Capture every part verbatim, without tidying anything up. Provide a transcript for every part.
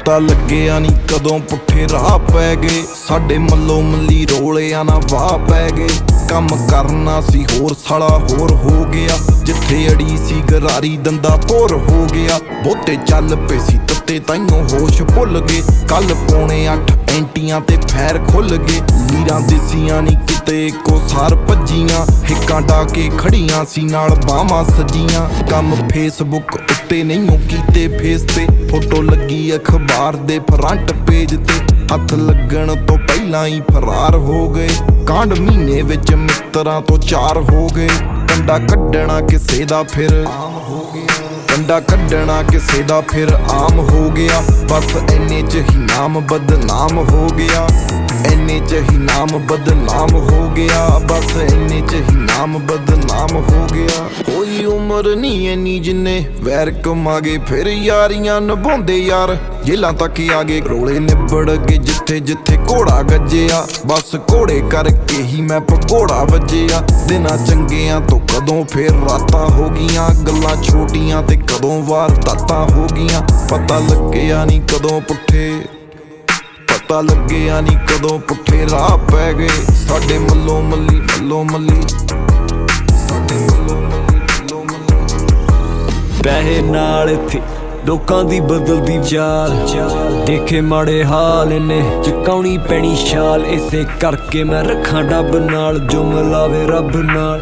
पता लग्या नी कदों पुठे राह पै गए साडे मल्लो मल्ली रोलिया ना वाह पै गए। कम करना सी होर साला होर हो गया जिथे अड़ी सी गरारी दंदा भोर हो गया। बहुते चल पे सी तत्ते ताइयों होश भुल गए कल पौने अठ एंटियां ते फैर खुल गए। लीरां दिसियां नी किते को सार भज्जियां हिक्कां डाके खड़ियां सी नाल बावां सजियां। कम फेसबुक उत्ते नहीं कीते फेस ते फोटो लगी अखबार दे फ्रंट पेज ते हथ लगन तो पहला ही फरार हो गए। कांड महीने विच मित्रां तो चार हो गए। कंडा कड्डना किसे दा फिर आम हो गया कंडा कड्डना किसे दा फिर आम हो गया। बस इन्ने च ही नाम बदनाम हो गया इन्ने च ही नाम बदनाम हो गया। बस इन्ने च ही नाम बदनाम हो गया। कोई उम्र नहीं इन्नी जिन्ने वैर कमागे फिर यारियां निभाउंदे यार जेलां तक आगे रोले निबड़ गए जिथे जिथे घोड़ा गज्जिया। बस घोड़े करके ही मैं भगोड़ा वज्जिया। दिनां चंगियां तो कदों फिर रातां हो गियां गल्लां छोटियां ते कदों वारदातां हो गियां। पता लग्या नी कदों पुठे पता लग्या नी कदों पुठे राह पै गए साडे मल्लो मल्ली मल्लो मल्ली साडे मल्लो मल्ली मल्लो मल्ली। पैहे नाल इत्थे लोकां दी बदलदी चाल देखे माड़े हाल इन्ने चुकाउणी पैनी शाल। इसे करके मैं रखां डब नाल जो मिलावे रब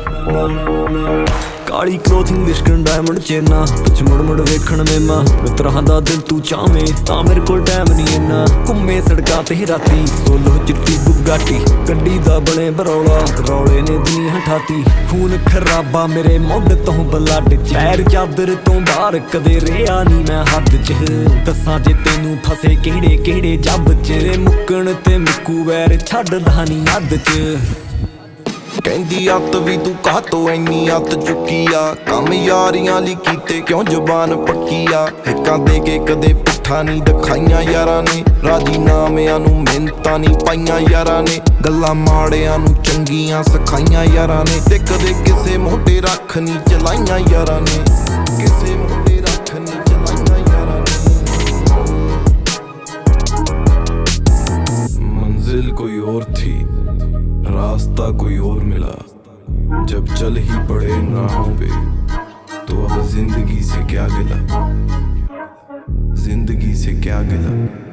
नाल। काली क्लोथिंग लिशकन डायमंड चेना पिछ मुड़ मुड़ वेखण मेमा मित्रां दा दिल तू चावें तां मेरे कोल टाइम नहीं इन्ना। घुम्मे सड़कां ते राती सोलो चिट्टी बुगाटी गड्डी दा बने बरौला रौले ने दुनिया ठाती। खून खराबा मेरे मुंड तो ब्लड च पैर चादर तो बाहर कदे रेहा नी मैं हद च। दसां जे तैनू फसे केड़े केड़े जब च मुक्कण ते मुक्कू वैर छड्डदा नी हद च। कहंदी अत भी तू कह तो इन्नी अत चुकी आ कम यारियां ली कीते क्यों जुबान पक्की आ। हिक्कां दे के कदे पुट्ठा नहीं दिखाइयां यारां ने राजी नामियां नू मिन्नतां नहीं पाइयां यारां ने। गल्लां माड़ियां नू चंगियां सिखाइयां यारां ने ते कदे किसे मोढे रख नहीं चलाइयां यारां ने किसे मोढे रख नहीं चलाइयां यारां ने। मंजिल कोई और थी रास्ता कोई और मिला जब चल ही पड़े इन राहों पे तो अब जिंदगी से क्या गिला जिंदगी से क्या गिला।